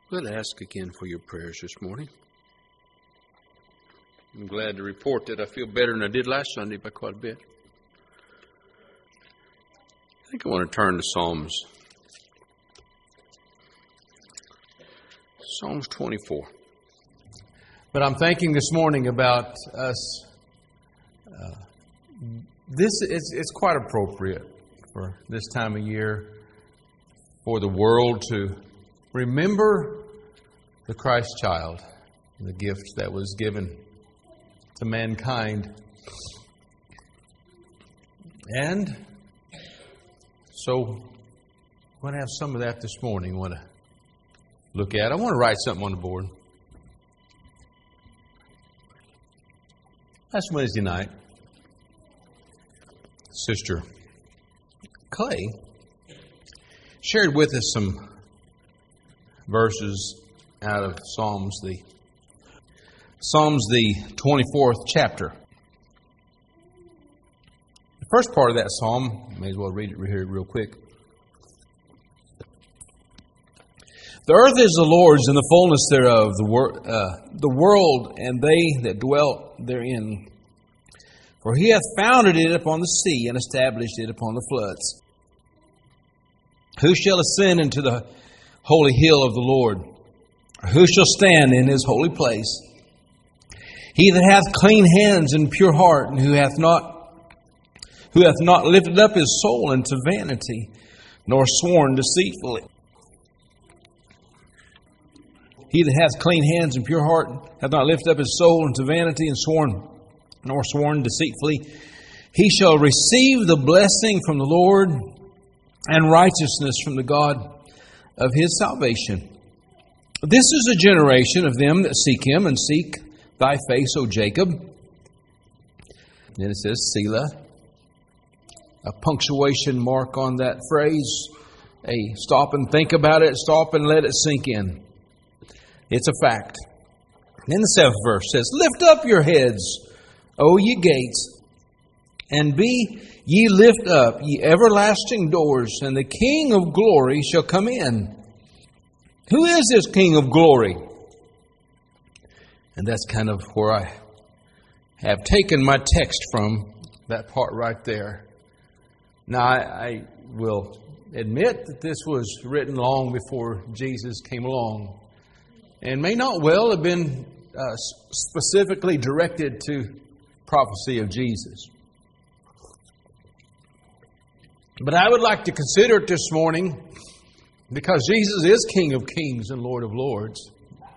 We'll ask again for your prayers this morning. I'm glad to report that I feel better than I did last Sunday by quite a bit. I think I want to turn to Psalms 24. But I'm thinking this morning about us. It's quite appropriate for this time of year for the world to remember the Christ child, the gift that was given to mankind. And so I'm going to have some of that this morning I want to look at. I want to write something on the board. Last Wednesday night, Sister Clay shared with us some verses out of Psalms, the 24th chapter. The first part of that psalm, may as well read it here real quick. The earth is the Lord's and the fullness thereof, the world and they that dwell therein. For he hath founded it upon the sea and established it upon the floods. Who shall ascend into the holy hill of the Lord? Who shall stand in his holy place? He that hath clean hands and pure heart, and who hath not lifted up his soul into vanity, nor sworn deceitfully. He that hath clean hands and pure heart hath not lifted up his soul into vanity and nor sworn deceitfully. He shall receive the blessing from the Lord and righteousness from the God of his salvation. This is a generation of them that seek him and seek thy face, O Jacob. Then it says Selah. A punctuation mark on that phrase. A stop and think about it. Stop and let it sink in. It's a fact. Then the 7th verse says, Lift up your heads, O ye gates, and be ye lift up, ye everlasting doors, and the King of glory shall come in. Who is this King of glory? And that's kind of where I have taken my text from, that part right there. Now, I will admit that this was written long before Jesus came along, and may not well have been specifically directed to prophecy of Jesus. But I would like to consider it this morning because Jesus is King of kings and Lord of lords.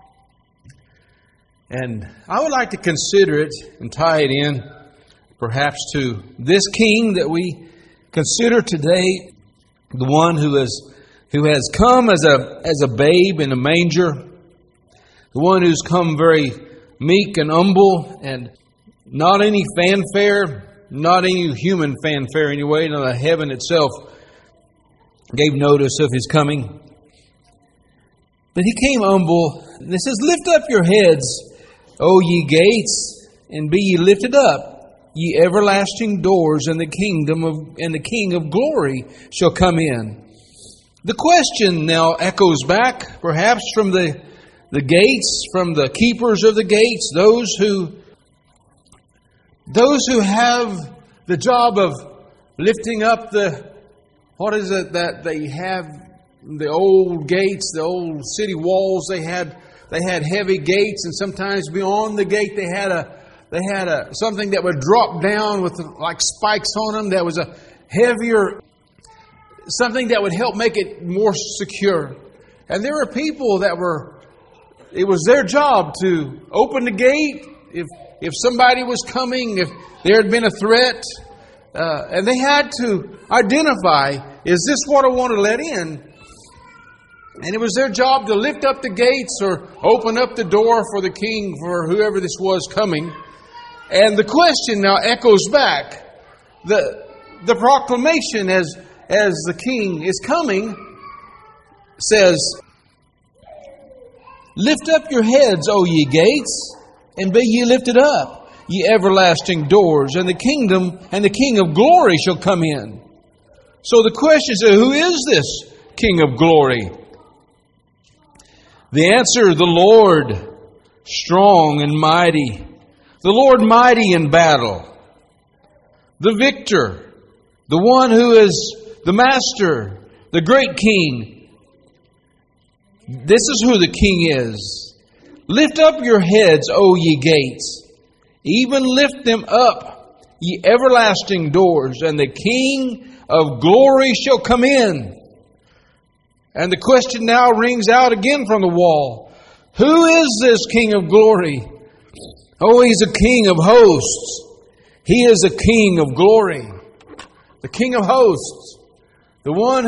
And I would like to consider it and tie it in perhaps to this King that we consider today, the one who has come as a babe in a manger, the one who's come very meek and humble and not any fanfare, not any human fanfare anyway. No, the heaven itself gave notice of his coming. But he came humble. And it says, Lift up your heads, O ye gates, and be ye lifted up, ye everlasting doors, and the King of glory shall come in. The question now echoes back, perhaps from the gates, from the keepers of the gates, those who have the job of lifting up what is it that they have, the old gates, the old city walls. They had heavy gates, and sometimes beyond the gate they had something that would drop down with like spikes on them. That was a heavier, something that would help make it more secure. And there were people it was their job to open the gate if somebody was coming, if there had been a threat, and they had to identify, is this what I want to let in? And it was their job to lift up the gates or open up the door for the king, for whoever this was coming. And the question now echoes back. The proclamation as the king is coming says, Lift up your heads, O ye gates, and be ye lifted up, ye everlasting doors, and the King of glory shall come in. So the question is, who is this King of glory? The answer, the Lord, strong and mighty. The Lord mighty in battle. The victor. The one who is the master. The great king. This is who the king is. Lift up your heads, O ye gates. Even lift them up, ye everlasting doors, and the King of glory shall come in. And the question now rings out again from the wall. Who is this King of glory? Oh, He's a King of hosts. He is a King of glory. The King of hosts. The one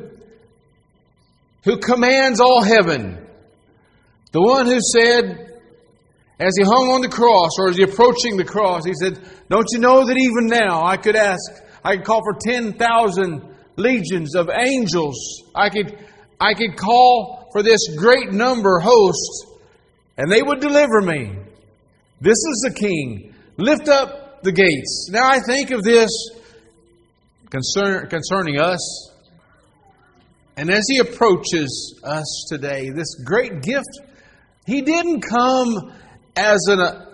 who commands all heaven. The one who said, as He hung on the cross, or as He approaching the cross, He said, don't you know that even now I could call for 10,000 legions of angels. I could call for this great number host, and they would deliver me. This is the King. Lift up the gates. Now I think of this concerning us. And as He approaches us today, this great gift, He didn't come as a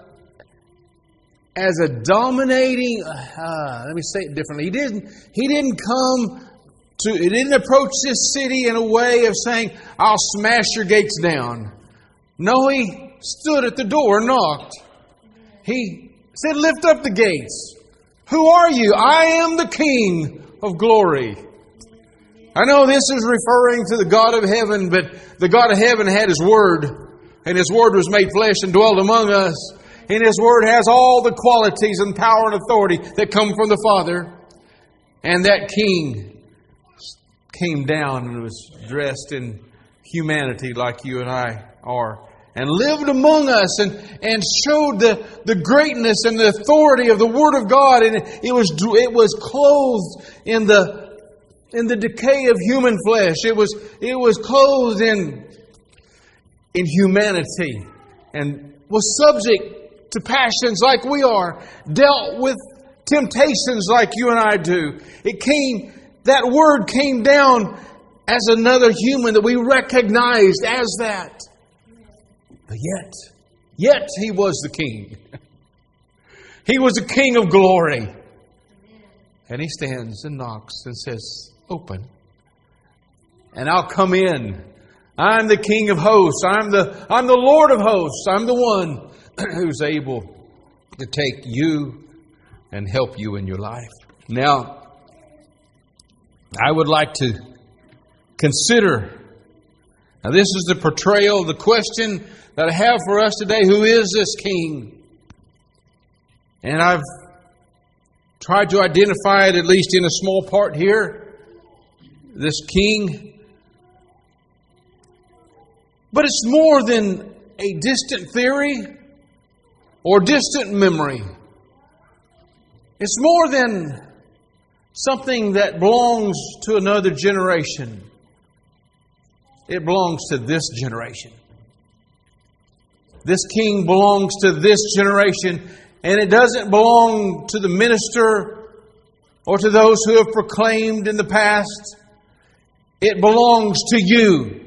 dominating. Let me say it differently. He didn't approach this city in a way of saying, "I'll smash your gates down." No, He stood at the door and knocked. He said, "Lift up the gates. Who are you? I am the King of glory." I know this is referring to the God of heaven, but the God of heaven had His Word, and His Word was made flesh and dwelt among us. And His Word has all the qualities and power and authority that come from the Father. And that King came down and was dressed in humanity like you and I are, and lived among us and showed the greatness and the authority of the Word of God. And it was clothed in the decay of human flesh. It was clothed in humanity, and was subject to passions like we are, dealt with temptations like you and I do. That Word came down as another human that we recognized as that. But yet He was the King. He was the King of glory. And He stands and knocks and says, "Open, and I'll come in. I'm the King of hosts. I'm the Lord of hosts. I'm the one who's able to take you and help you in your life." Now, I would like to consider, now this is the portrayal, the question that I have for us today. Who is this King? And I've tried to identify it, at least in a small part here, this King. But it's more than a distant theory or distant memory. It's more than something that belongs to another generation. It belongs to this generation. This King belongs to this generation, and it doesn't belong to the minister or to those who have proclaimed in the past. It belongs to you.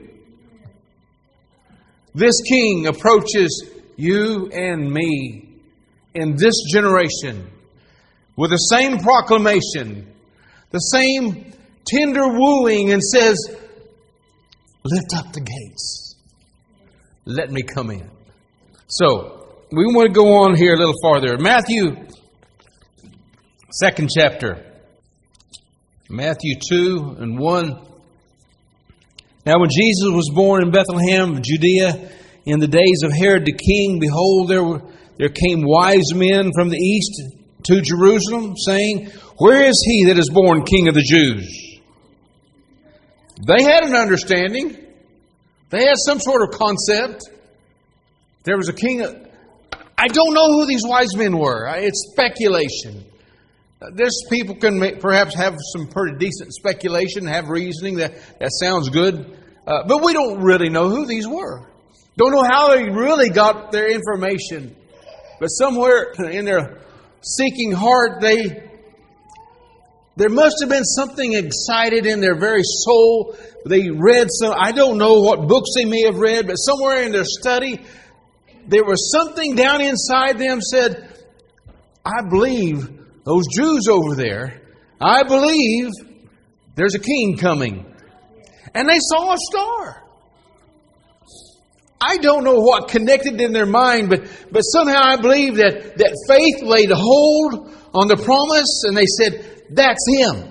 This King approaches you and me in this generation with the same proclamation, the same tender wooing, and says, "Lift up the gates. Let me come in." So, we want to go on here a little farther. Matthew, 2nd chapter. Matthew 2 and 1. Now when Jesus was born in Bethlehem of Judea, in the days of Herod the king, behold, there came wise men from the east to Jerusalem, saying, "Where is he that is born King of the Jews?" They had an understanding. They had some sort of concept. There was a king. I don't know who these wise men were. It's speculation. There's people can perhaps have some pretty decent speculation, have reasoning that sounds good. But we don't really know who these were. Don't know how they really got their information. But somewhere in their seeking heart, they There must have been something excited in their very soul. They read some, I don't know what books they may have read, but somewhere in their study, there was something down inside them said, I believe those Jews over there, I believe there's a king coming. And they saw a star. I don't know what connected in their mind, but somehow I believe that faith laid hold on the promise and they said, that's Him.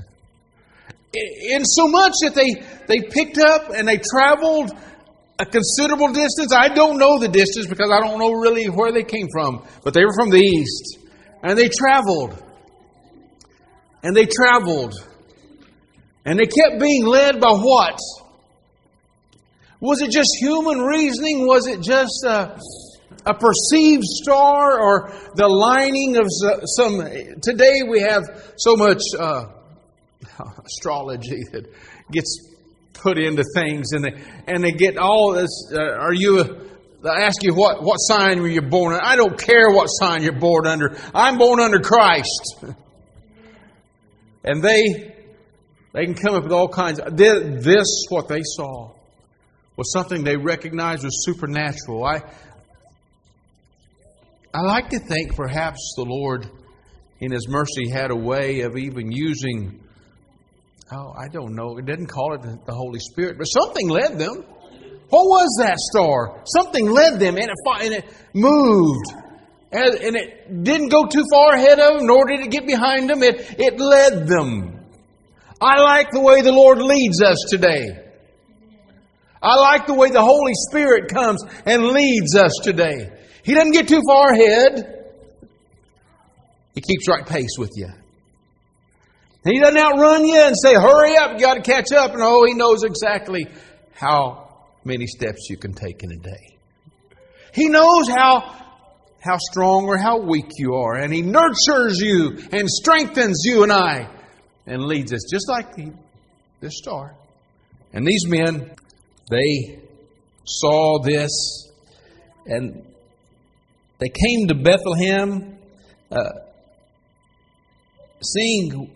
In so much that they picked up and they traveled a considerable distance. I don't know the distance because I don't know really where they came from. But they were from the east. And they traveled. And they traveled. And they kept being led by what? Was it just human reasoning? Was it just a perceived star or the lining of some... Today we have so much astrology that gets put into things and they get all this... They ask you what sign were you born under. I don't care what sign you're born under. I'm born under Christ. And they can come up with all kinds of... This, what they saw, was something they recognized was supernatural. I like to think perhaps the Lord, in His mercy, had a way of even using, I don't know, it didn't call it the Holy Spirit, but something led them. What was that star? Something led them, and it moved. And it didn't go too far ahead of them, nor did it get behind them. It led them. I like the way the Lord leads us today. I like the way the Holy Spirit comes and leads us today. He doesn't get too far ahead. He keeps right pace with you. He doesn't outrun you and say, hurry up, you got to catch up. No, He knows exactly how many steps you can take in a day. He knows how strong or how weak you are. And He nurtures you and strengthens you and I and leads us just like this star. And these men, they saw this and they came to Bethlehem saying,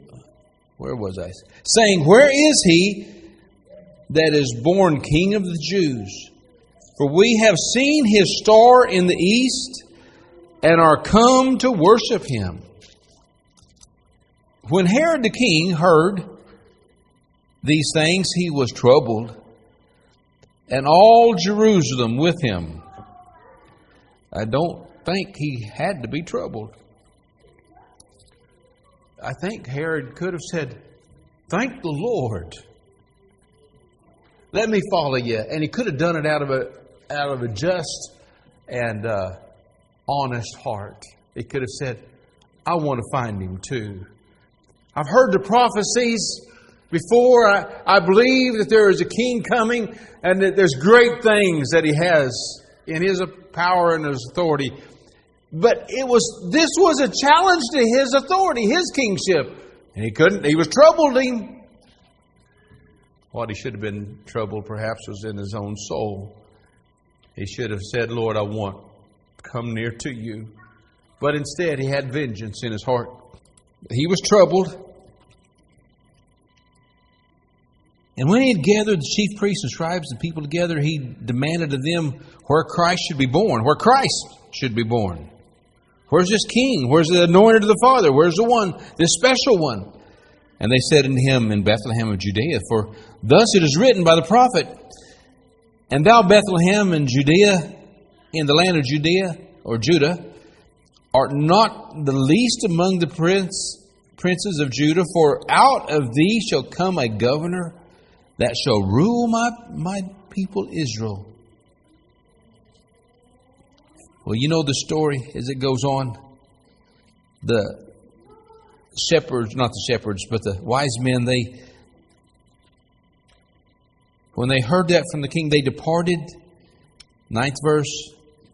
where is He that is born King of the Jews? For we have seen His star in the east and are come to worship Him. When Herod the king heard these things, he was troubled, and all Jerusalem with him. I don't think he had to be troubled. I think Herod could have said, thank the Lord. Let me follow you. And he could have done it out of a just and honest heart. He could have said, I want to find Him too. I've heard the prophecies before. I believe that there is a king coming and that there's great things that He has in His power and His authority. But this was a challenge to His authority, His kingship. And he was troubled. What he should have been troubled perhaps was in his own soul. He should have said, Lord, I want to come near to You. But instead he had vengeance in his heart. He was troubled. And when he had gathered the chief priests and scribes and people together, he demanded of them where Christ should be born. Where Christ should be born. Where's this king? Where's the anointed of the Father? Where's the one, this special one? And they said unto him, in Bethlehem of Judea, for thus it is written by the prophet, and thou Bethlehem in Judea, in the land of Judea, or Judah, art not the least among the princes of Judah, for out of thee shall come a governor that shall rule my people Israel. Well, you know the story as it goes on. The shepherds, not the shepherds, but the wise men, when they heard that from the king, they departed. 9th verse.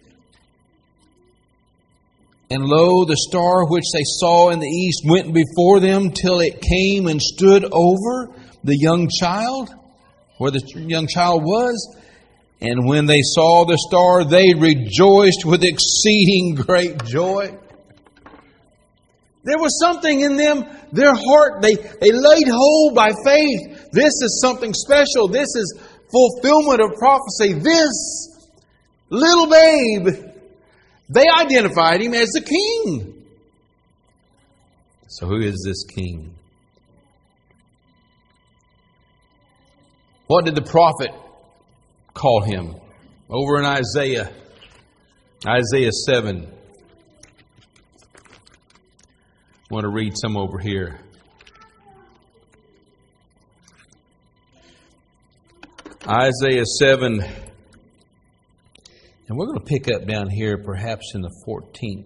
And lo, the star which they saw in the east went before them till it came and stood over the young child, where the young child was. And when they saw the star, they rejoiced with exceeding great joy. There was something in them, their heart, they laid hold by faith. This is something special. This is fulfillment of prophecy. This little babe, they identified him as the king. So who is this king? What did the prophet call him? Over in Isaiah 7. I want to read some over here. Isaiah 7. And we're going to pick up down here perhaps in the 14th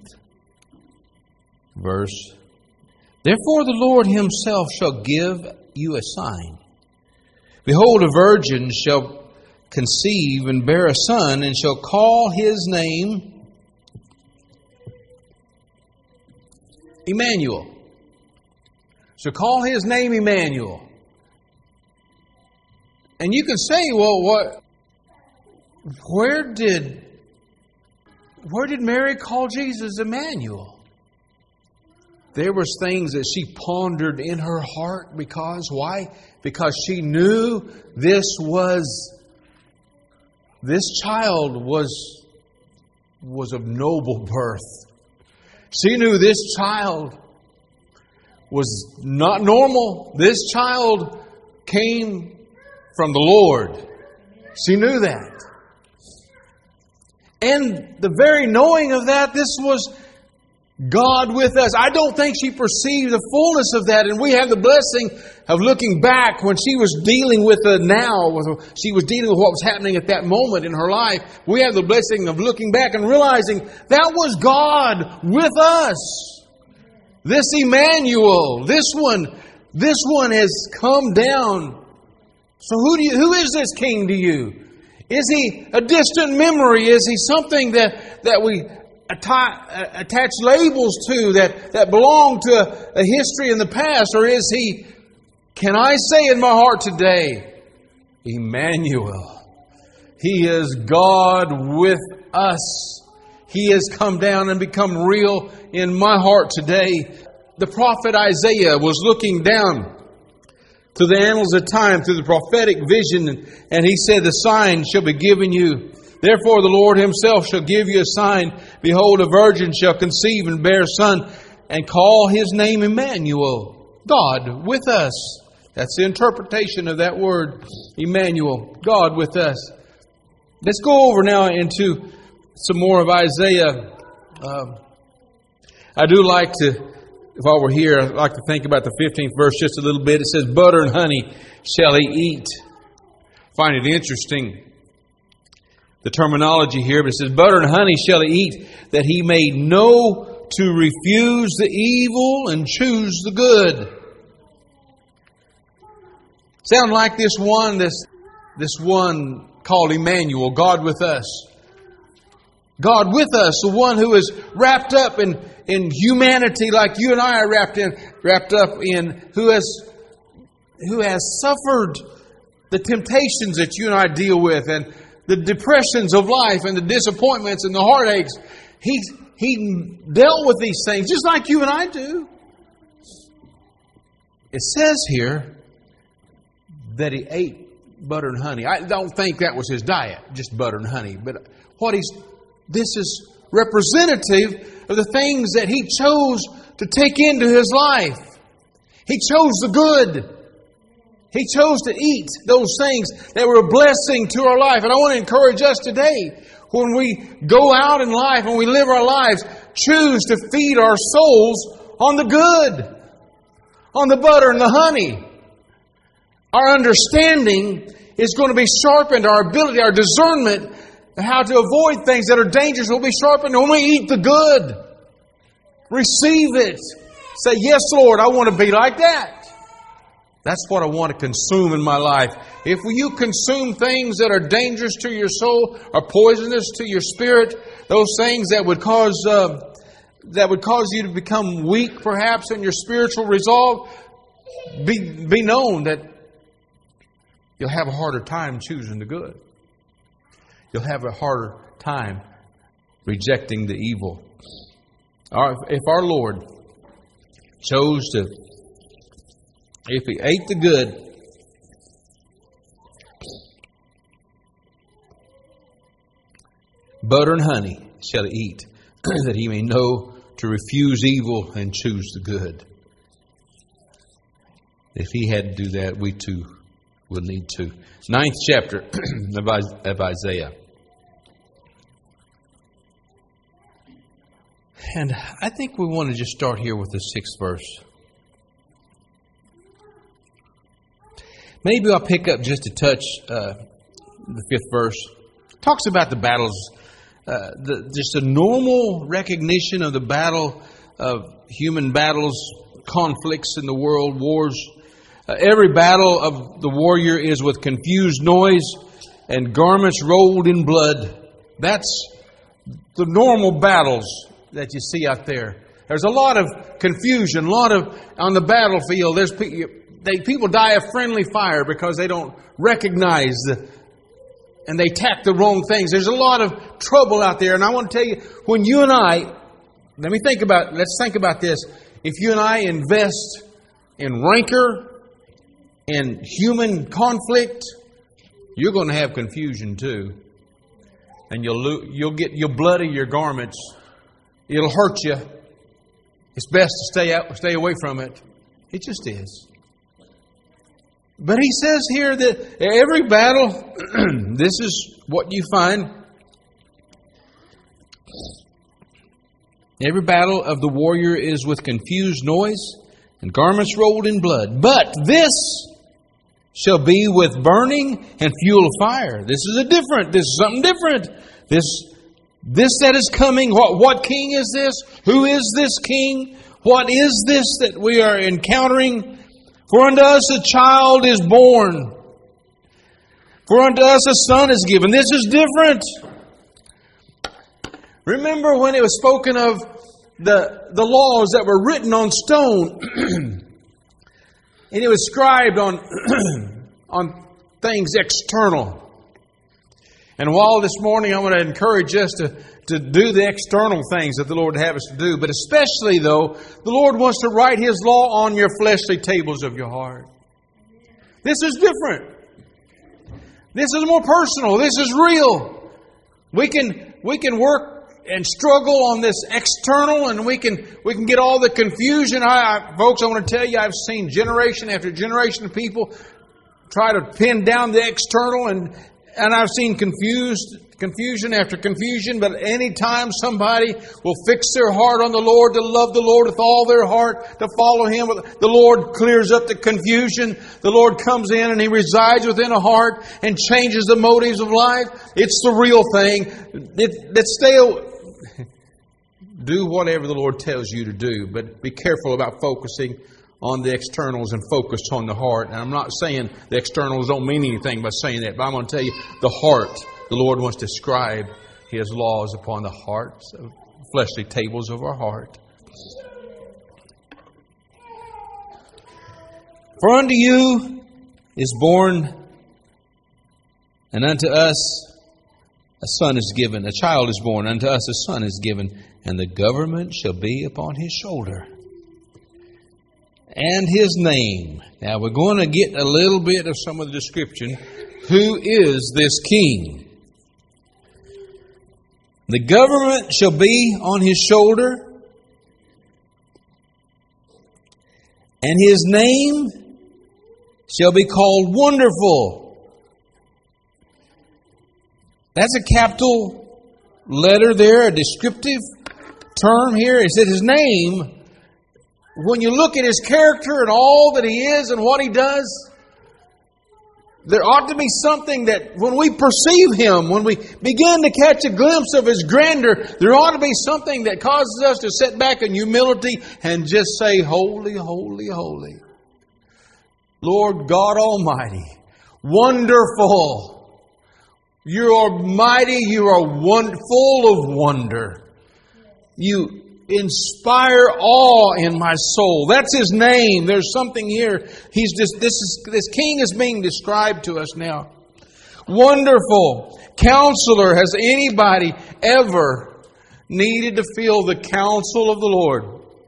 verse. Therefore the Lord Himself shall give you a sign. Behold, a virgin shall conceive and bear a son, and shall call his name Emmanuel. So call his name Emmanuel. And you can say, well, where did Mary call Jesus Emmanuel? There was things that she pondered in her heart because why? Because she knew this child was of noble birth. She knew this child was not normal. This child came from the Lord. She knew that. And the very knowing of that, this was God with us. I don't think she perceived the fullness of that. And we have the blessing of looking back when she was dealing with the now. She was dealing with what was happening at that moment in her life. We have the blessing of looking back and realizing that was God with us. This Emmanuel, this one has come down. So who is this king to you? Is he a distant memory? Is he something that we attach labels to that belong to a history in the past? Or is he, can I say in my heart today, Emmanuel? He is God with us. He has come down and become real in my heart today. The prophet Isaiah was looking down to the annals of time through the prophetic vision, and he said, the sign shall be given you. Therefore the Lord Himself shall give you a sign. Behold, a virgin shall conceive and bear a son, and call his name Emmanuel, God with us. That's the interpretation of that word, Emmanuel, God with us. Let's go over now into some more of Isaiah. I do like to, while we're here, I'd like to think about the 15th verse just a little bit. It says, butter and honey shall he eat. I find it interesting, the terminology here, but it says, butter and honey shall he eat, that he may know to refuse the evil and choose the good. Sound like this one called Emmanuel, God with us. God with us, the one who is wrapped up in humanity like you and I are wrapped up in, who has suffered the temptations that you and I deal with, and the depressions of life, and the disappointments and the heartaches. He dealt with these things just like you and I do. It says here that he ate butter and honey. I don't think that was his diet, just butter and honey. But this is representative of the things that he chose to take into his life. He chose the good. He chose to eat those things that were a blessing to our life. And I want to encourage us today, when we go out in life and we live our lives, choose to feed our souls on the good, on the butter and the honey. Our understanding is going to be sharpened. Our ability, our discernment, how to avoid things that are dangerous will be sharpened when we eat the good. Receive it. Say, yes, Lord, I want to be like that. That's what I want to consume in my life. If you consume things that are dangerous to your soul, or poisonous to your spirit, those things that would cause you to become weak, perhaps, in your spiritual resolve, be known that you'll have a harder time choosing the good. You'll have a harder time rejecting the evil. If our Lord chose to, if he ate the good, butter and honey shall he eat, that he may know to refuse evil and choose the good. If he had to do that, we too will need to. 9th chapter of Isaiah. And I think we want to just start here with the 6th verse. Maybe I'll pick up just a touch the 5th verse. It talks about the battles, just a normal recognition of the battle of human battles, conflicts in the world, wars. Every battle of the warrior is with confused noise and garments rolled in blood. That's the normal battles that you see out there. There's a lot of confusion, a lot of, on the battlefield, there's people die of friendly fire because they don't recognize and they attack the wrong things. There's a lot of trouble out there. And I want to tell you, when you and I, let's think about this. If you and I invest in rancor, in human conflict, you're going to have confusion too. And you'll bloody your garments. It'll hurt you. It's best to stay away from it. It just is. But he says here that every battle, this is what you find. Every battle of the warrior is with confused noise and garments rolled in blood. But this shall be with burning and fuel of fire. This is something different. This that is coming, what king is this? Who is this king? What is this that we are encountering? For unto us a child is born. For unto us a son is given. This is different. Remember when it was spoken of the laws that were written on stone and it was scribed on things external. And while this morning I want to encourage us to do the external things that the Lord would have us to do, but especially though, the Lord wants to write His law on your fleshly tables of your heart. This is different. This is more personal. This is real. We can work and struggle on this external, and we can get all the confusion. Folks, I want to tell you, I've seen generation after generation of people try to pin down the external, and I've seen confusion after confusion. But any time somebody will fix their heart on the Lord, to love the Lord with all their heart, to follow Him, the Lord clears up the confusion. The Lord comes in and He resides within a heart and changes the motives of life. It's the real thing. Do whatever the Lord tells you to do, but be careful about focusing on the externals and focus on the heart. And I'm not saying the externals don't mean anything by saying that, but I'm going to tell you the heart. The Lord wants to scribe His laws upon the hearts, of fleshly tables of our heart. For unto you is born, and unto us a son is given, a child is born, unto us a son is given, and the government shall be upon His shoulder. And His name. Now we're going to get a little bit of some of the description. Who is this king? The government shall be on His shoulder, and His name shall be called Wonderful. That's a capital letter there, a descriptive term here. It says His name. When you look at His character and all that He is and what He does, there ought to be something that when we perceive Him, when we begin to catch a glimpse of His grandeur, there ought to be something that causes us to sit back in humility and just say, Holy, holy, holy. Lord God Almighty, wonderful. You are mighty. You are full of wonder. You inspire awe in my soul. That's His name. There's something here. This king is being described to us now. Wonderful Counselor. Has anybody ever needed to feel the counsel of the Lord?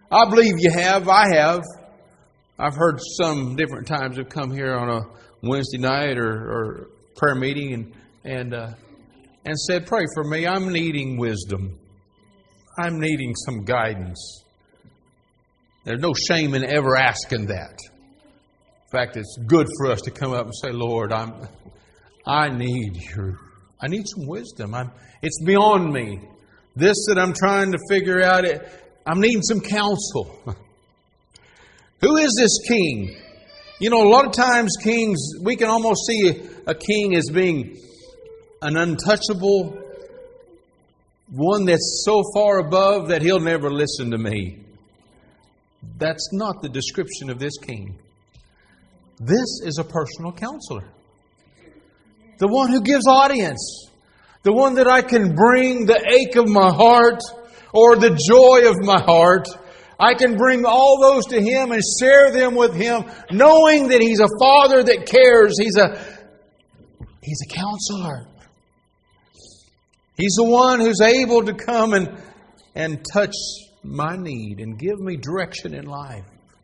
I believe you have. I have. I've heard some different times have come here on a Wednesday night or prayer meeting and said, pray for me. I'm needing wisdom. I'm needing some guidance. There's no shame in ever asking that. In fact, it's good for us to come up and say, Lord, I need some wisdom. It's beyond me. This that I'm trying to figure out, I'm needing some counsel. Who is this king? You know, a lot of times kings, we can almost see a king as being an untouchable, one that's so far above that he'll never listen to me. That's not the description of this king. This is a personal counselor. The one who gives audience. The one that I can bring the ache of my heart or the joy of my heart. I can bring all those to Him and share them with Him, knowing that He's a Father that cares. He's a counselor. He's the one who's able to come and touch my need and give me direction in life.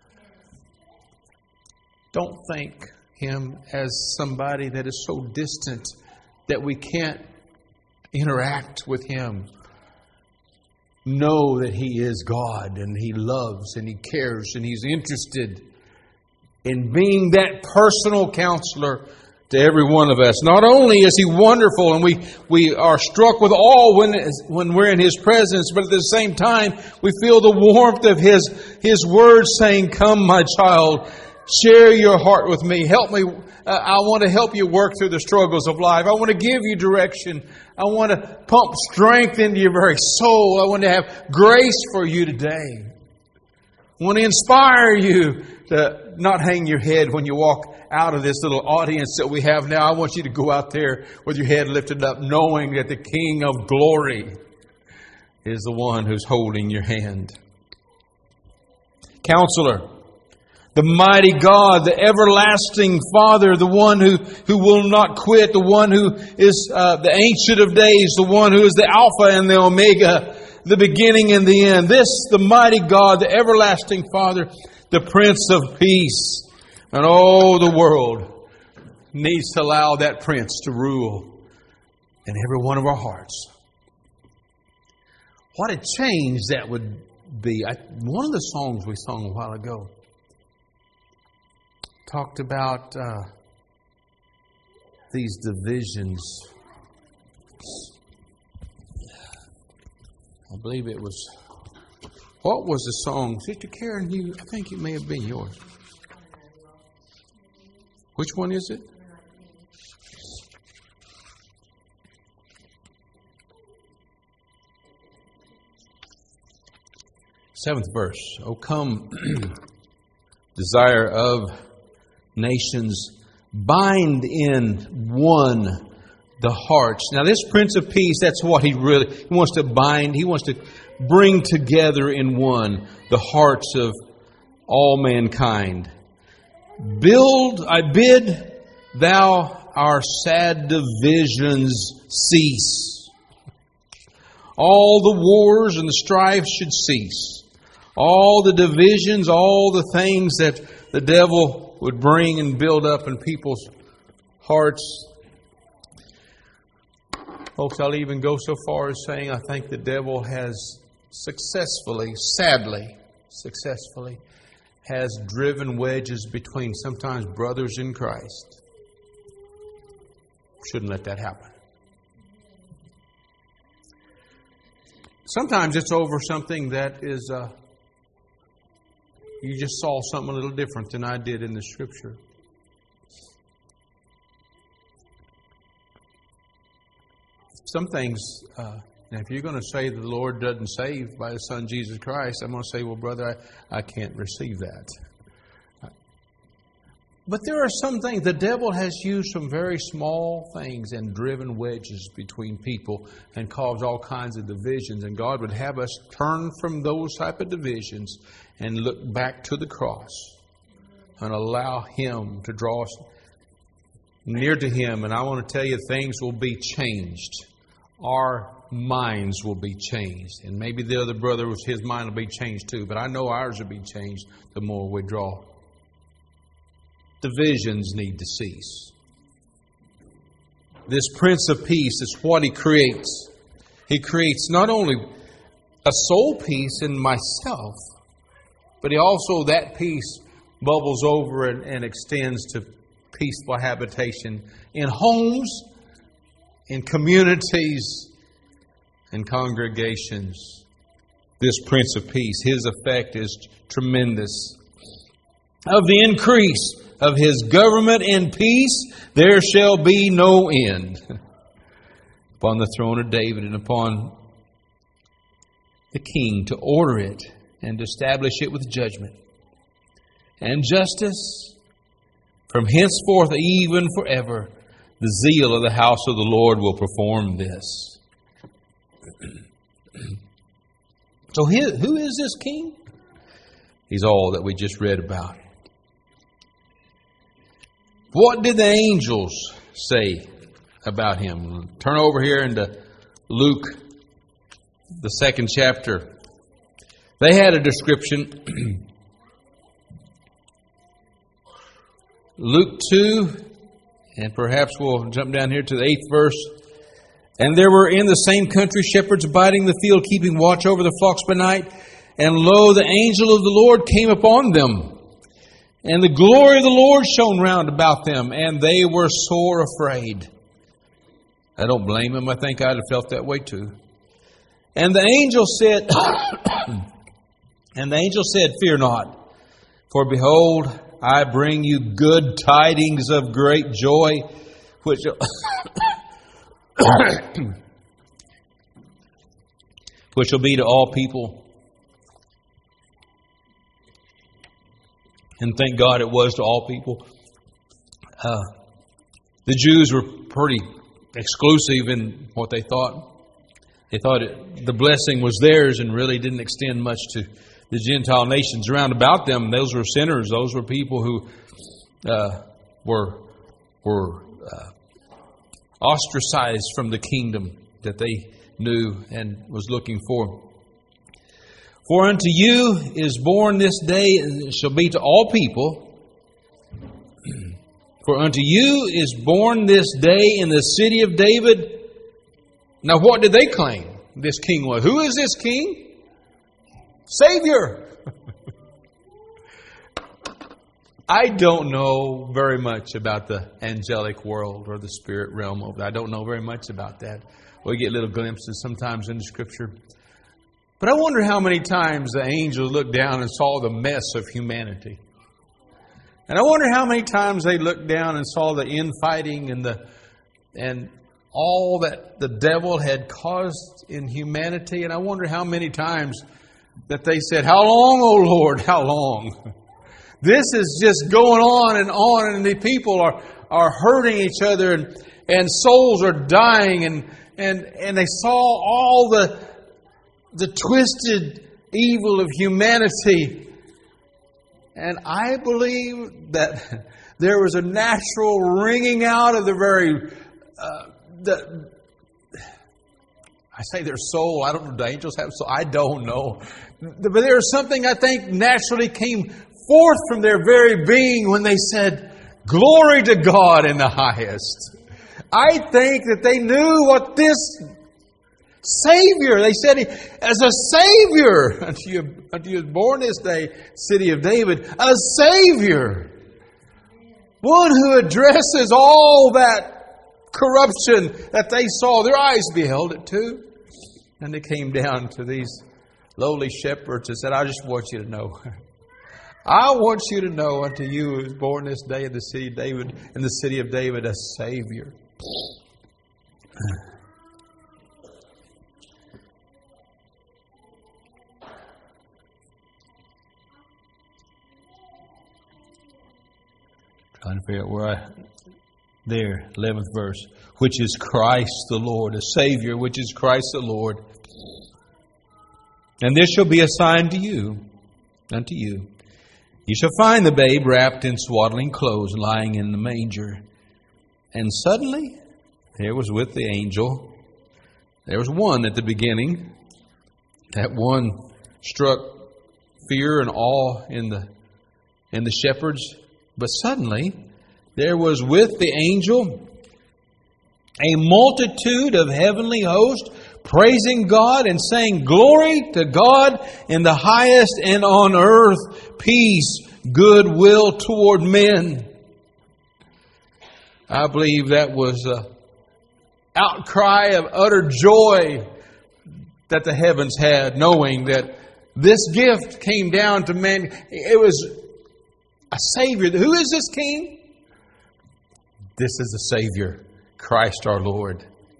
Don't think Him as somebody that is so distant that we can't interact with Him. Know that He is God and He loves and He cares and He's interested in being that personal counselor to every one of us. Not only is He wonderful and we are struck with awe when we're in His presence, but at the same time we feel the warmth of His words saying, "Come, my child, share your heart with me. Help me. I want to help you work through the struggles of life. I want to give you direction. I want to pump strength into your very soul. I want to have grace for you today. I want to inspire you to not hang your head when you walk out of this little audience that we have now. I want you to go out there with your head lifted up, knowing that the King of glory is the one who's holding your hand." Counselor. The mighty God, the everlasting Father, the one who will not quit, the one who is the Ancient of Days, the one who is the Alpha and the Omega, the beginning and the end. This, the mighty God, the everlasting Father, the Prince of Peace. And oh, the world needs to allow that Prince to rule in every one of our hearts. What a change that would be. One of the songs we sung a while ago talked about these divisions. I believe it was... What was the song? Sister Karen, I think it may have been yours. Which one is it? Seventh verse. "O come, desire of nations, bind in one the hearts." Now this Prince of Peace, that's what He wants to bind. He wants to bring together in one the hearts of all mankind. I bid thou our sad divisions cease. All the wars and the strife should cease. All the divisions, all the things that the devil would bring and build up in people's hearts. Folks, I'll even go so far as saying I think the devil has sadly successfully, has driven wedges between sometimes brothers in Christ. Shouldn't let that happen. Sometimes it's over something that is... you just saw something a little different than I did in the Scripture. Some things, now if you're going to say the Lord doesn't save by His Son Jesus Christ, I'm going to say, well, brother, I can't receive that. But there are some things, the devil has used some very small things and driven wedges between people and caused all kinds of divisions. And God would have us turn from those type of divisions and look back to the cross and allow Him to draw us near to Him. And I want to tell you, things will be changed. Our minds will be changed. And maybe the other brother, his mind will be changed too. But I know ours will be changed the more we draw. Divisions need to cease. This Prince of Peace is what He creates. He creates not only a soul peace in myself, but He also, that peace bubbles over and extends to peaceful habitation in homes, in communities, in congregations. This Prince of Peace, His effect is tremendous. Of the increase of His government and peace, there shall be no end. Upon the throne of David and upon the king to order it and establish it with judgment and justice from henceforth even forever. The zeal of the house of the Lord will perform this. So who is this king? He's all that we just read about. What did the angels say about Him? Turn over here into Luke, the 2nd chapter. They had a description. Luke 2, and perhaps we'll jump down here to the 8th verse. And there were in the same country shepherds abiding in the field, keeping watch over the flocks by night. And lo, the angel of the Lord came upon them. And the glory of the Lord shone round about them, and they were sore afraid. I don't blame them. I think I'd have felt that way too. And the angel said, Fear not, for behold, I bring you good tidings of great joy, which will be to all people. And thank God it was to all people. The Jews were pretty exclusive in what they thought. They thought the blessing was theirs and really didn't extend much to the Gentile nations around about them. Those were sinners. Those were people who were ostracized from the kingdom that they knew and was looking for. For unto you is born this day, and it shall be to all people. For unto you is born this day in the city of David. Now what did they claim this king was? Who is this king? Savior. I don't know very much about the angelic world or the spirit realm of it. I don't know very much about that. We get little glimpses sometimes in the Scripture. But I wonder how many times the angels looked down and saw the mess of humanity. And I wonder how many times they looked down and saw the infighting and all that the devil had caused in humanity. And I wonder how many times that they said, How long, O Lord, how long? This is just going on, and the people are hurting each other, and souls are dying, and they saw all the twisted evil of humanity. And I believe that there was a natural wringing out of the very, I say their soul. I don't know. Do angels have soul? I don't know. But there was something I think naturally came forth from their very being when they said, Glory to God in the highest. I think that they knew what this Savior, they said, as a Savior, unto you is born this day, city of David, a Savior. One who addresses all that corruption that they saw. Their eyes beheld it too. And they came down to these lowly shepherds and said, I just want you to know. I want you to know unto you who is born this day in the city of David, a Savior. Trying to figure out where there, 11th verse. Which is Christ the Lord, a Savior, which is Christ the Lord. And this shall be a sign to you, unto you. You shall find the babe wrapped in swaddling clothes, lying in the manger. And suddenly there was with the angel There was one at the beginning. That one struck fear and awe in the shepherds. But suddenly, there was with the angel a multitude of heavenly hosts praising God and saying, "Glory to God in the highest, and on earth peace, goodwill toward men." I believe that was an outcry of utter joy that the heavens had, knowing that this gift came down to man. It was a Savior. Who is this King? This is the Savior, Christ our Lord.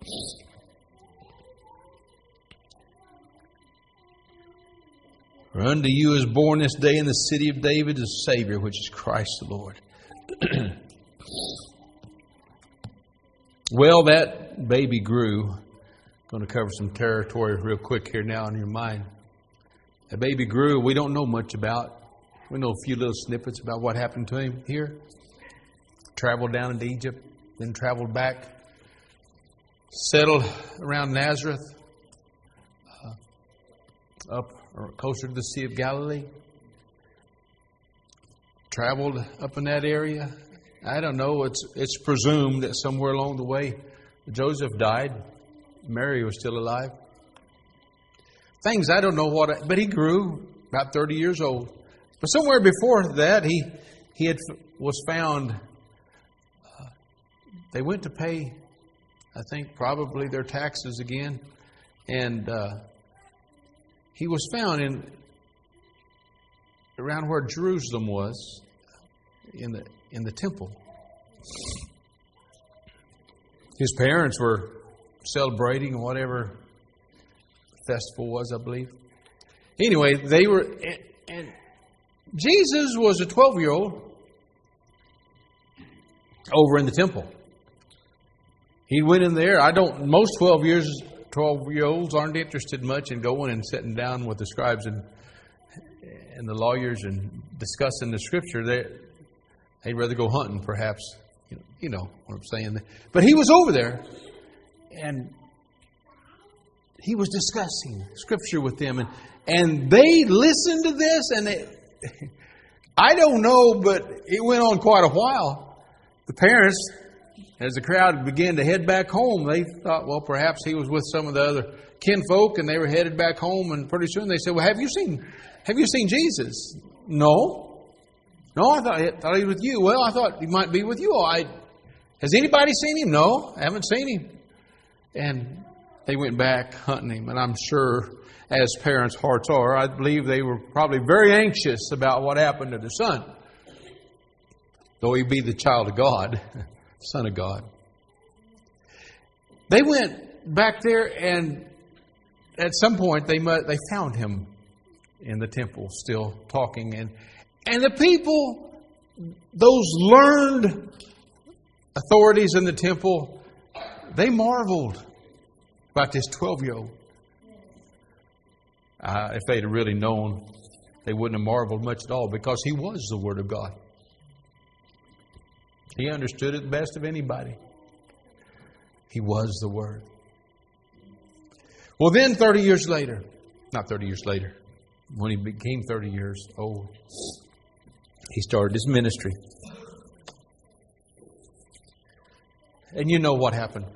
For unto you is born this day in the city of David a Savior, which is Christ the Lord. Well, that baby grew. I'm going to cover some territory real quick here now in your mind. That baby grew. We don't know much about. We know a few little snippets about what happened to him here. Traveled down into Egypt, then traveled back. Settled around Nazareth. Up or closer to the Sea of Galilee. Traveled up in that area. I don't know. It's presumed that somewhere along the way Joseph died. Mary was still alive. Things I don't know what, but he grew about 30 years old. But somewhere before that, he was found. They went to pay, I think, probably their taxes again, and he was found around where Jerusalem was, in the temple. His parents were celebrating whatever festival was, I believe. Anyway, they were, and Jesus was a 12-year-old over in the temple. He went in there. Most 12-year-olds aren't interested much in going and sitting down with the scribes and the lawyers and discussing the Scripture. They'd rather go hunting, perhaps. You know what I'm saying. But he was over there, and he was discussing Scripture with them, and they listened to this, and I don't know, but it went on quite a while. The parents, as the crowd began to head back home, they thought, well, perhaps he was with some of the other kinfolk, and they were headed back home, and pretty soon they said, well, have you seen Jesus? No, I thought he was with you. Well, I thought he might be with you. Has anybody seen him? No, I haven't seen him. And they went back hunting him. And I'm sure, as parents' hearts are, I believe they were probably very anxious about what happened to their son. Though he be the child of God, Son of God. They went back there, and at some point they found him in the temple, still talking. And the people, those learned authorities in the temple, they marveled about this 12-year-old. If they'd have really known, they wouldn't have marveled much at all, because he was the Word of God. He understood it the best of anybody. He was the Word. Well, then 30 years later, not 30 years later, when he became 30 years old, he started his ministry. And you know what happened.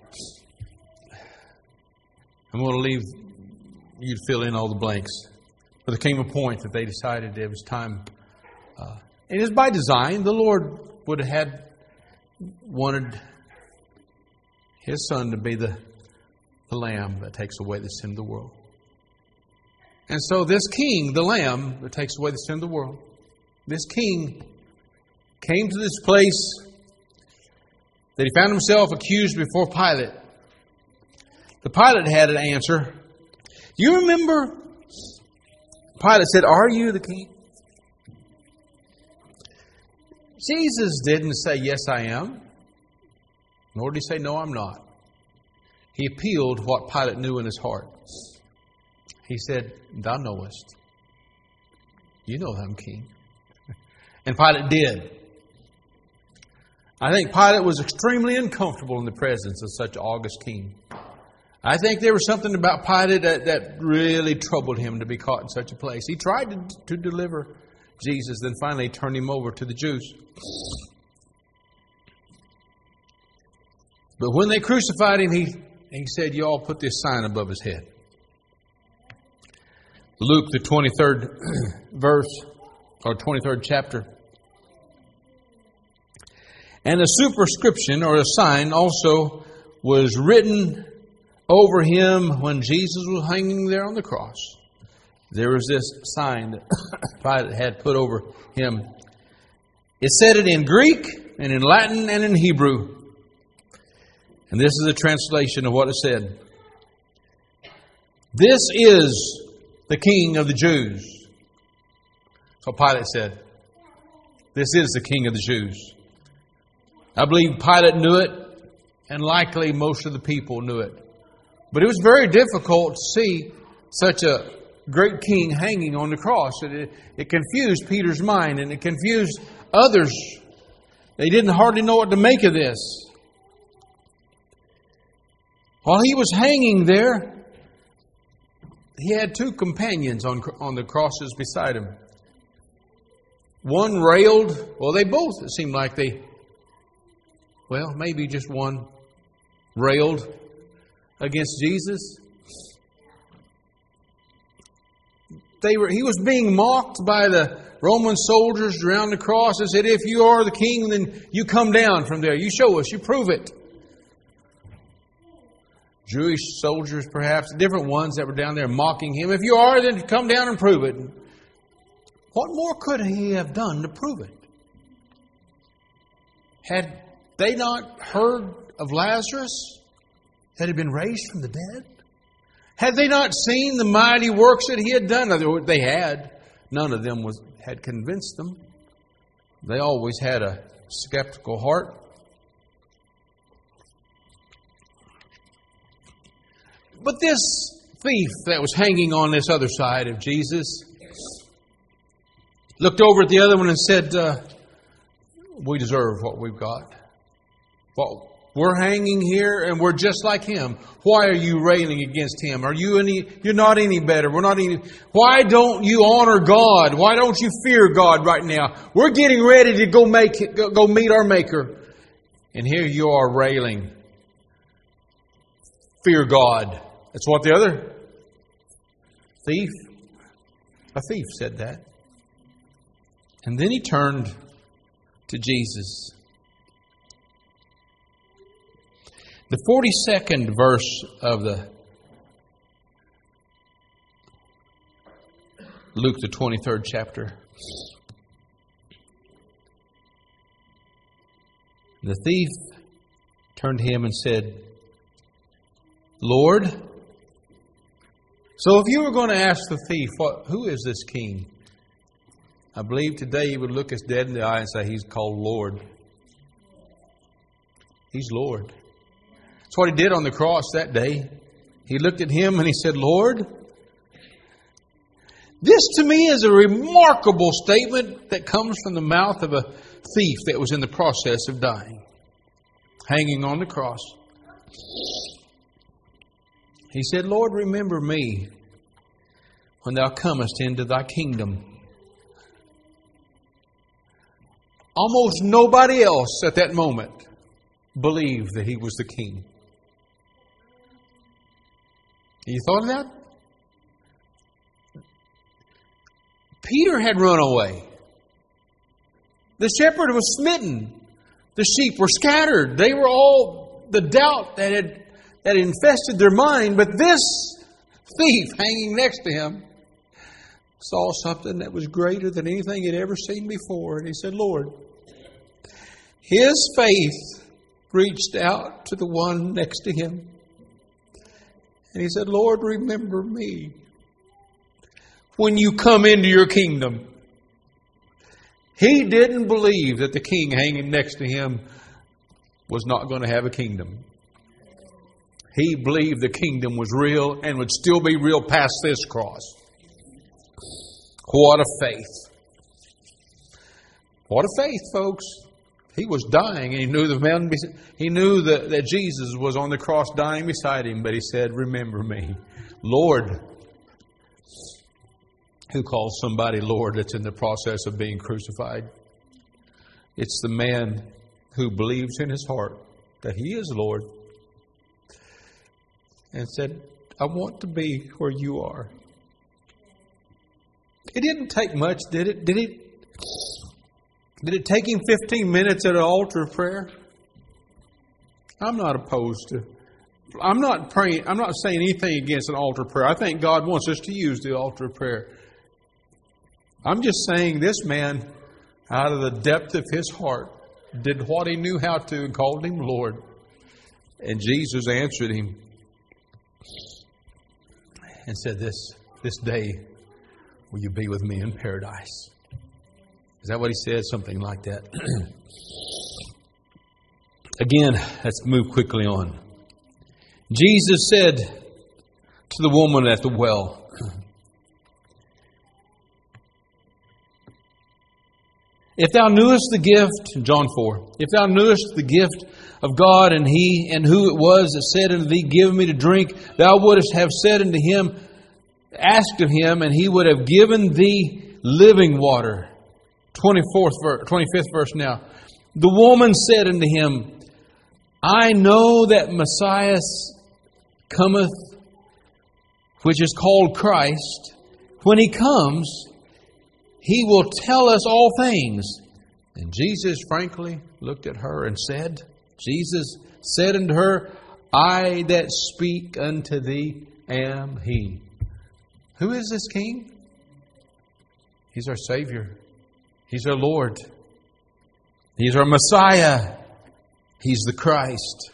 I'm going to leave you to fill in all the blanks. But there came a point that they decided it was time. And it was by design. The Lord would have wanted His Son to be the Lamb that takes away the sin of the world. And so this King, the Lamb that takes away the sin of the world, this King came to this place that he found himself accused before Pilate. The Pilate had an answer. You remember? Pilate said, "Are you the King?" Jesus didn't say, "Yes, I am." Nor did he say, "No, I'm not." He appealed what Pilate knew in his heart. He said, "Thou knowest. You know that I'm King." And Pilate did. I think Pilate was extremely uncomfortable in the presence of such an august king. I think there was something about Pilate that really troubled him to be caught in such a place. He tried to deliver Jesus, then finally turned him over to the Jews. But when they crucified him, he said, "You all put this sign above his head." Luke, the 23rd verse, or 23rd chapter. "And a superscription, or a sign, also was written over him when Jesus was hanging there on the cross." There was this sign that Pilate had put over him. It said it in Greek, and in Latin, and in Hebrew. And this is a translation of what it said. "This is the King of the Jews." So Pilate said, "This is the King of the Jews." I believe Pilate knew it, and likely most of the people knew it. But it was very difficult to see such a great king hanging on the cross. It confused Peter's mind, and it confused others. They didn't hardly know what to make of this. While he was hanging there, he had two companions on the crosses beside him. One railed, they both, it seemed like maybe just one railed against Jesus. He was being mocked by the Roman soldiers around the cross and said, "If you are the king, then you come down from there. You show us, you prove it." Jewish soldiers, perhaps, different ones that were down there mocking him. "If you are, then come down and prove it." What more could he have done to prove it? Had they not heard of Lazarus that had been raised from the dead? Had they not seen the mighty works that he had done? They had. None of them had convinced them. They always had a skeptical heart. But this thief that was hanging on this other side of Jesus looked over at the other one and said, "We deserve what we've got. Well, we're hanging here and we're just like him. Why are you railing against him? You're not any better. Why don't you honor God? Why don't you fear God right now? We're getting ready to go meet our Maker. And here you are railing. Fear God." That's what the other a thief said that. And then he turned to Jesus. The 42nd verse of the Luke, the 23rd chapter. The thief turned to him and said, "Lord." So if you were going to ask the thief, who is this king? I believe today he would look us dead in the eye and say, "He's called Lord." He's Lord. That's what he did on the cross that day. He looked at him and he said, "Lord." This to me is a remarkable statement that comes from the mouth of a thief that was in the process of dying, hanging on the cross. He said, "Lord, remember me when thou comest into thy kingdom." Almost nobody else at that moment believed that he was the king. You thought of that? Peter had run away. The shepherd was smitten. The sheep were scattered. They were all the doubt that infested their mind. But this thief hanging next to him saw something that was greater than anything he'd ever seen before. And he said, "Lord." His faith reached out to the one next to him. And he said, "Lord, remember me when you come into your kingdom." He didn't believe that the king hanging next to him was not going to have a kingdom. He believed the kingdom was real and would still be real past this cross. What a faith. What a faith, folks. He was dying, and he knew that Jesus was on the cross dying beside him, but he said, "Remember me." Lord. Who calls somebody Lord that's in the process of being crucified? It's the man who believes in his heart that he is Lord and said, "I want to be where you are." It didn't take much, did it? Did it take him 15 minutes at an altar of prayer? I'm not opposed to. I'm not praying. I'm not saying anything against an altar of prayer. I think God wants us to use the altar of prayer. I'm just saying this man, out of the depth of his heart, did what he knew how to and called him Lord. And Jesus answered him and said, This day will you be with me in paradise. Is that what he said? Something like that. Again, let's move quickly on. Jesus said to the woman at the well, "If thou knewest the gift," John 4, "if thou knewest the gift of God, and who it was that said unto thee, Give me to drink, thou wouldst have said unto him, asked of him, and he would have given thee living water." 25th verse now. "The woman said unto him, I know that Messiah cometh, which is called Christ. When he comes, he will tell us all things." And Jesus frankly looked at her and said, Jesus said unto her, "I that speak unto thee am he." Who is this King? He's our Savior. He's our Lord. He's our Messiah. He's the Christ.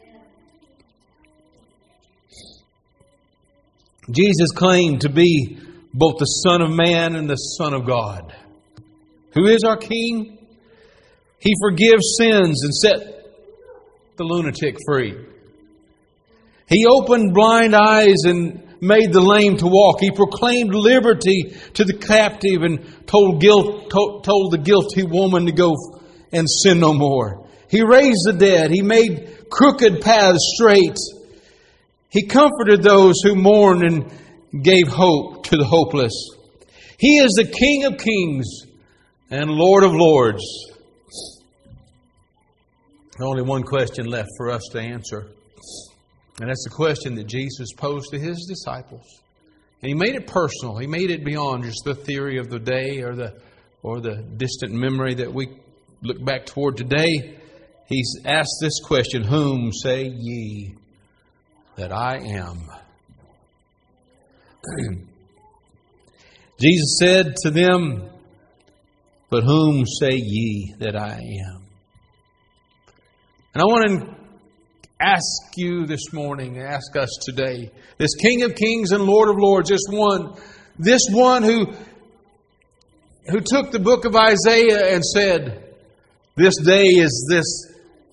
Jesus claimed to be both the Son of Man and the Son of God. Who is our King? He forgives sins and set the lunatic free. He opened blind eyes and made the lame to walk. He proclaimed liberty to the captive and told the guilty woman to go and sin no more. He raised the dead. He made crooked paths straight. He comforted those who mourned and gave hope to the hopeless. He is the King of kings and Lord of lords. There's only one question left for us to answer. And that's the question that Jesus posed to His disciples. And He made it personal. He made it beyond just the theory of the day or the distant memory that we look back toward today. He's asked this question, "Whom say ye that I am?" Jesus said to them, "But whom say ye that I am?" And I want to ask you this morning, ask us today, this King of Kings and Lord of Lords, this one who took the book of Isaiah and said, "This day is this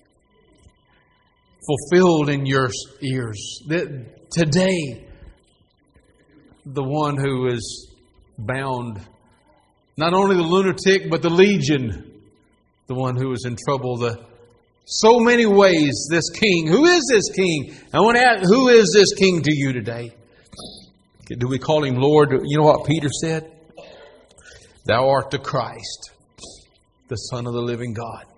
fulfilled in your ears." Today, the one who is bound, not only the lunatic, but the legion, the one who is in trouble, so many ways, this King. Who is this King? I want to ask, who is this King to you today? Do we call Him Lord? You know what Peter said? "Thou art the Christ, the Son of the living God."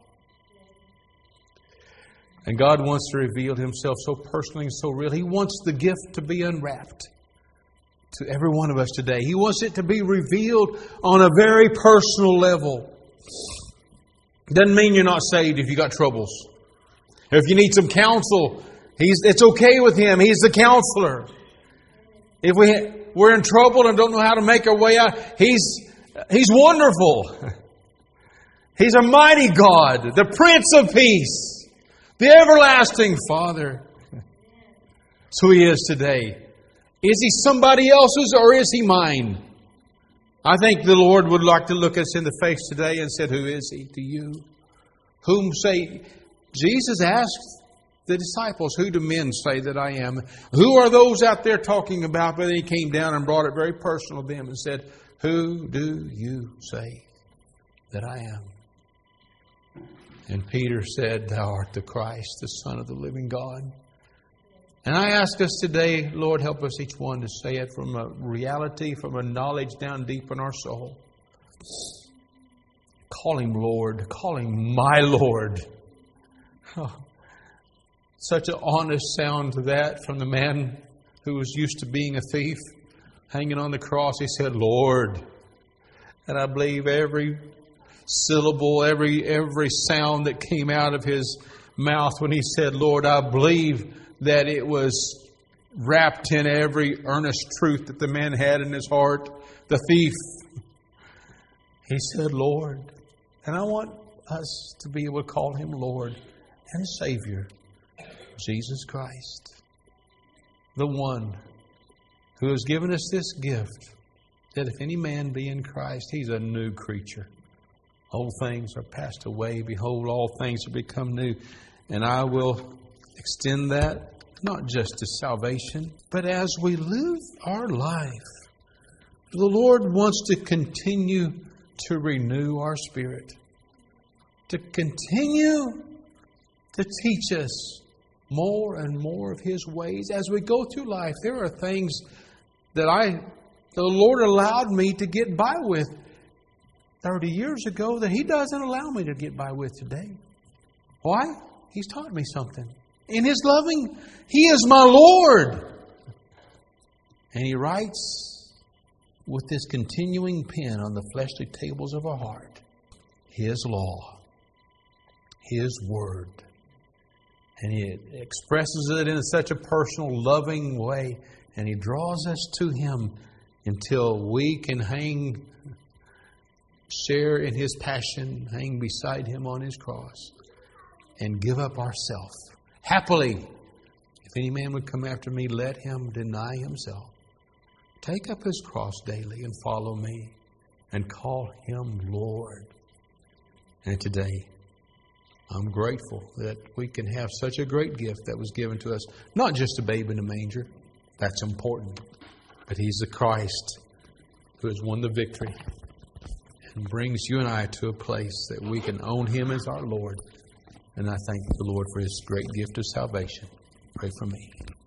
And God wants to reveal Himself so personally and so real. He wants the gift to be unwrapped to every one of us today. He wants it to be revealed on a very personal level. Doesn't mean you're not saved if you got troubles. If you need some counsel, it's okay with Him. He's the counselor. If we're in trouble and don't know how to make our way out, He's wonderful. He's a mighty God, the Prince of Peace, the everlasting Father. So He is today. Is He somebody else's or is He mine? I think the Lord would like to look us in the face today and said, "Who is He to you?" Whom say... Jesus asked the disciples, "Who do men say that I am?" Who are those out there talking about? But then He came down and brought it very personal to them and said, "Who do you say that I am?" And Peter said, Thou art the Christ, the Son of the living God. And I ask us today, Lord, help us each one to say it from a reality, from a knowledge down deep in our soul. Call Him Lord. Call Him my Lord. Oh, such an honest sound to that from the man who was used to being a thief. Hanging on the cross, He said, Lord. And I believe every syllable, every sound that came out of His mouth when He said, Lord, I believe that it was wrapped in every earnest truth that the man had in his heart, the thief. He said, Lord. And I want us to be able to call Him Lord and Savior, Jesus Christ, the one who has given us this gift, that if any man be in Christ, he's a new creature. Old things are passed away. Behold, all things are become new. And I will extend that not just to salvation, but as we live our life. The Lord wants to continue to renew our spirit, to continue to teach us more and more of His ways. As we go through life, there are things that the Lord allowed me to get by with 30 years ago that He doesn't allow me to get by with today. Why? He's taught me something. In His loving, He is my Lord. And He writes with this continuing pen on the fleshly tables of our heart His law, His word. And He expresses it in such a personal, loving way. And He draws us to Him until we can share in His passion, hang beside Him on His cross, and give up ourself. Happily, if any man would come after me, let him deny himself. Take up his cross daily and follow me and call Him Lord. And today, I'm grateful that we can have such a great gift that was given to us. Not just a babe in a manger. That's important. But He's the Christ who has won the victory and brings you and I to a place that we can own Him as our Lord. And I thank the Lord for His great gift of salvation. Pray for me.